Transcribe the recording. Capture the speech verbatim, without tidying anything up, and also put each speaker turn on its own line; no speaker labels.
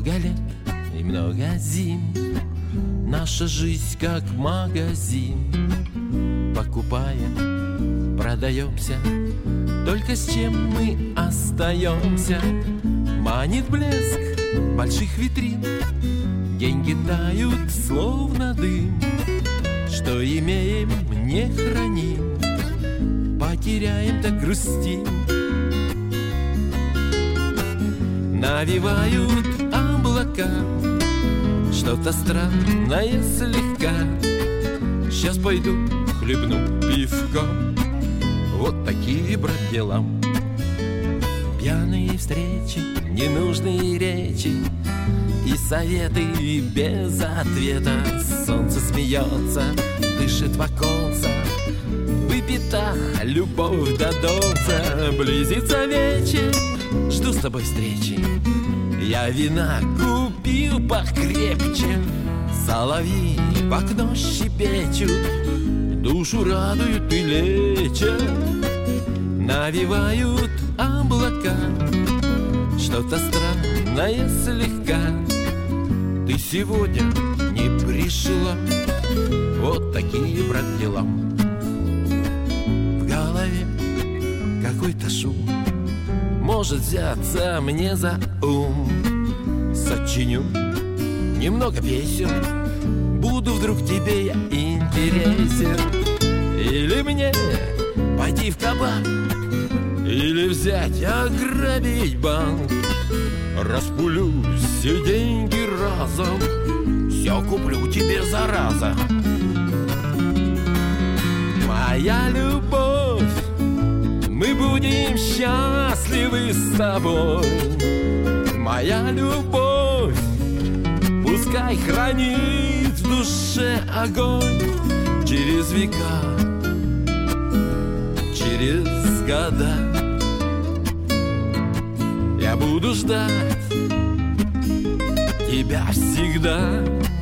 Много лет и много зим, наша жизнь как магазин. Покупаем, продаемся, только с чем мы остаемся. Манит блеск больших витрин, деньги тают, словно дым. Что имеем, не храним, потеряем, так грустим. Навевают облака что-то странное слегка. Сейчас пойду хлебну пивком. Вот такие, брат, дела. Пьяные встречи, ненужные речи и советы без ответа. Солнце смеется, дышит в оконце, выпита любовь до донца. Близится вечер, жду с тобой встречи. Я вина купил покрепче. Соловьи в окно щебечут, душу радуют и лечат. Навевают облака что-то странное слегка. Ты сегодня не пришла. Вот такие, брат, дела. В голове какой-то шум, может взяться мне за ум. Сочиню немного песен, буду вдруг тебе я интересен. Или мне пойти в кабак, или взять ограбить банк. Распулю все деньги разом, все куплю тебе, зараза. Моя любовь, мы будем счастливы с тобой. Моя любовь, пускай хранит в душе огонь. Через века, через года я буду ждать тебя всегда.